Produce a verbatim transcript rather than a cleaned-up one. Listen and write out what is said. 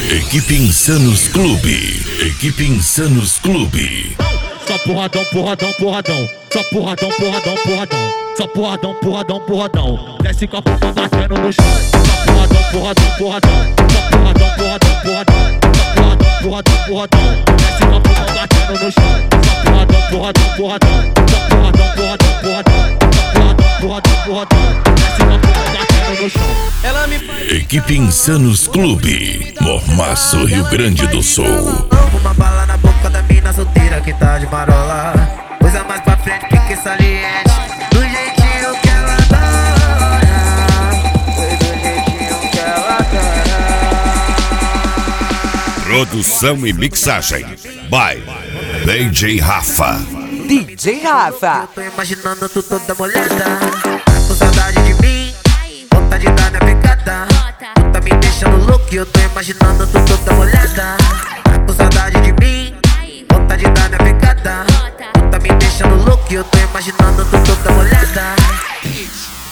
Equipe Insanos Clube. Equipe Insanos Clube. Só porradão, porradão, porradão. Só porradão, porradão, porradão. Só porradão, porradão, porradão. Desce com a puta batendo no chão. Só porradão, porradão, porradão. Só porradão, porradão, porradão. Só porradão, porradão, porradão. Desce com a puta batendo no chão. Só porradão, porradão, porradão. Só porradão, porradão, porradão. Só porradão, porradão, porradão. Desce com a puta batendo no chão. Ela me faz... Equipe Insanos Clube. Mormaço, Rio Grande do Sul. Uma bala na boca da mina solteira que tá de marola. Coisa mais pra frente, pique saliente. Do jeitinho que ela adora. Foi do jeitinho que ela adora. Produção e mixagem by D J Rafa. D J Rafa. Eu tô imaginando tu toda molhada. Com saudade de mim, vontade de dar minha pegada. Tu tá me deixando louco e eu tô imaginando tu toda molhada. Com saudade de mim, vontade de dar minha pegada. Tu tá me deixando louco e eu tô imaginando tu toda molhada.